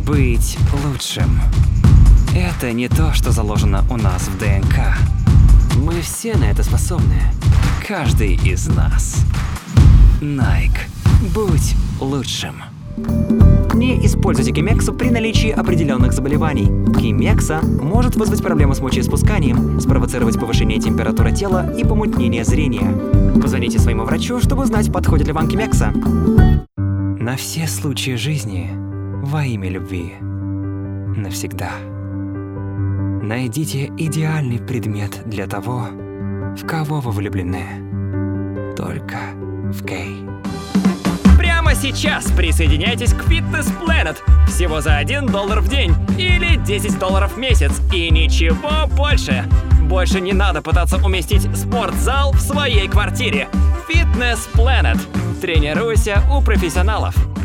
Быть лучшим. Это не то, что заложено у нас в ДНК. Мы все на это способны. Каждый из нас. Nike. Будь лучшим. Не используйте Кимексу при наличии определенных заболеваний. Кимекса может вызвать проблемы с мочеиспусканием, спровоцировать повышение температуры тела и помутнение зрения. Позвоните своему врачу, чтобы узнать, подходит ли вам Кимекса. На все случаи жизни во имя любви. Навсегда. Найдите идеальный предмет для того, в кого вы влюблены. Только в Кей. Прямо сейчас присоединяйтесь к Fitness Planet. Всего за $1 в день или $10 в месяц. И ничего больше. Больше не надо пытаться уместить спортзал в своей квартире. Fitness Planet. Тренируйся у профессионалов.